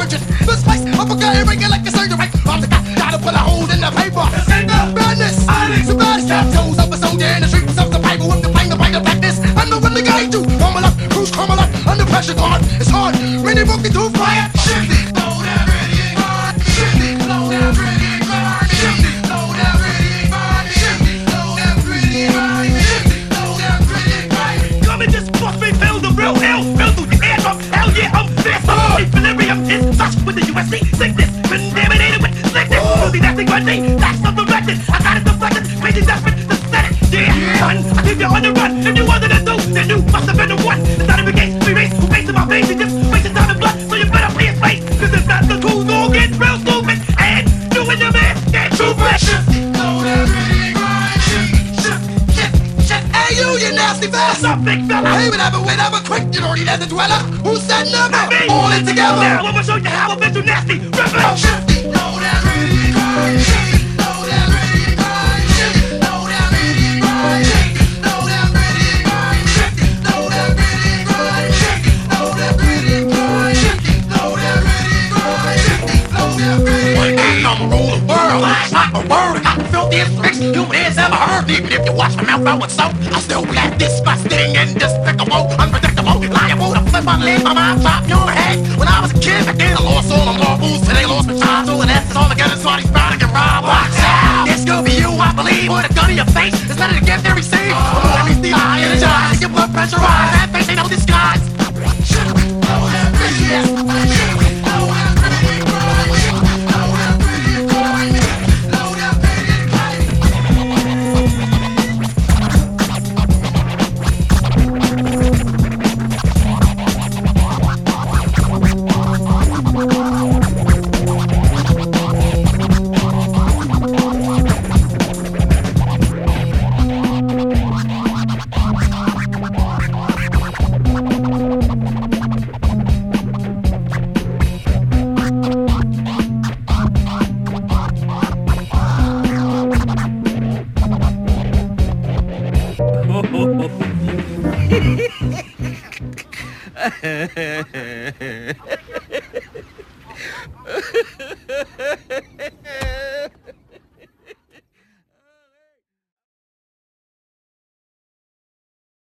riches. The spice, I forgot it, break it like a surgery. I'm the guy, gotta put a hole in the paper. Madness, the baddest tattoos of a soldier in the streets of the Bible with the flame of blackness. I'm the one the guy do. Warm up, cruise, calm up, under pressure, God. It's hard, many broken through fire. Shift it, slow down, ready, God. Shift it, slow down, ready, God. Shift it, slow down, ready, God. Shift it, slow down, ready, God. Shift it, slow down, ready, God. Come and just bust me, feel the real hell. Feel through your eardrum. Hell yeah, I'm fierce. Equilibrium is such with the USC. Sickness, contaminated with sickness. Filthy, nasty, grunty. That's not the record. I got it deflected. Crazy, desperate to set it. Yeah, son, I keep you on the run. If you wanted to do, then you must have been the one. It's not every case. We race, who race in my veins and just wasting time and blood. So you better play it straight. Cause if not, the tools all get real stupid. And you and your man get too rich. Hey, you nasty fast. What's up, big fella? Hey, whenever, quick, you don't need as a dweller. Who said never? Me. All in together. Now I'ma show you how I've been too nasty. Rip it. Shift it, slow down, ready, God. Shift it, slow down, ready, God. Shift it, slow down, ready, God. Shift it, slow down, ready, God. Shift it, slow down, ready, God. Shift it, slow down, ready, God. Shift it, slow down, ready, God. Shift it, slow down, ready. One day I'ma rule the world. It's not a word. I got the filthiest tricks human has ever heard. Even if you watch my mouth out with soap, I still be that disgusting and despicable, unpredictable, liable to flip my lid, my mind top your head. When I was a kid, back then I lost all my marbles. Today I lost my child, so and that's all together. Somebody's bound to get robbed. Watch out! This could be you, I believe. With a gun in your face, it's better to get than receive. Let me see the eye in the eyes, your blood pressure rise. That face ain't no disguise. Ha ha ha ha.